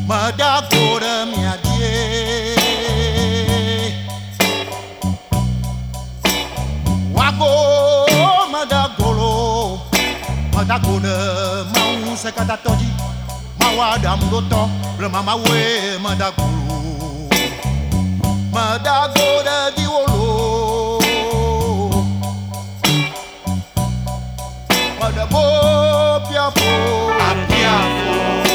Madagora minha die Wago madagolo Madagona mau sekata toji Mawadam doto Mama we madagolo Madagora diwolo Madabo piafo Apiafo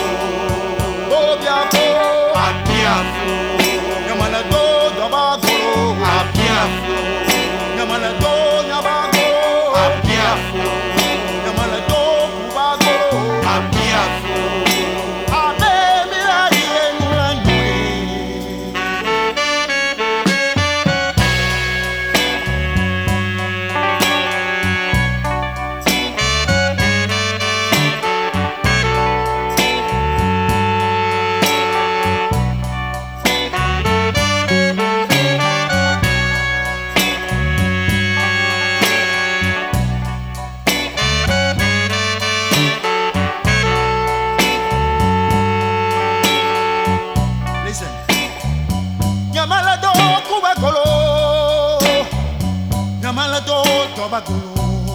Nyamagolo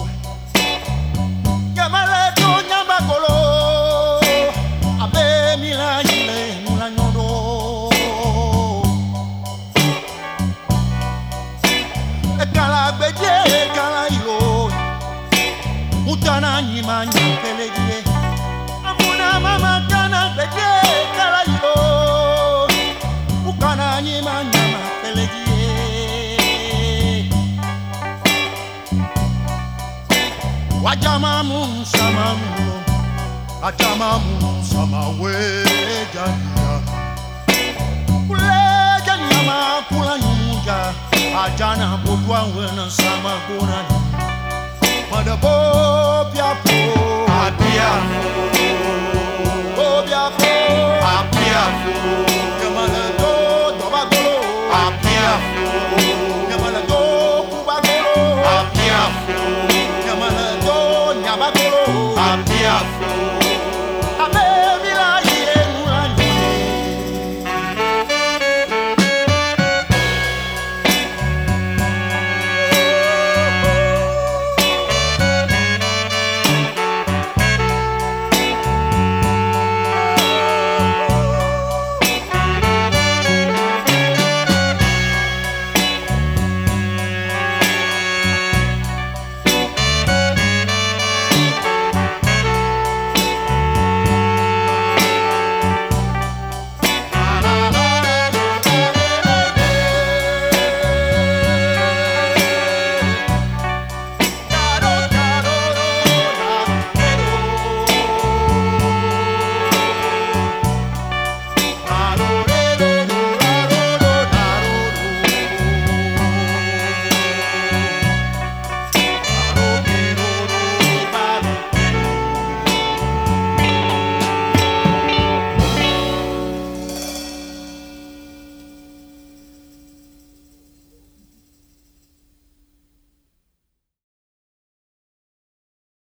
Yamalado Nyamagolo Abe mila yile mula nyodo Ekala beje ekala ilo Utana nyima nyakele die Amuna mama kana beje ekala ilo Ukana nyima nyakele die Wajamamu samamu Ajamamu samawe jania Kule janyama kula nyunga Ajana bodwa wena sama kuna Madabo piapo Apiapo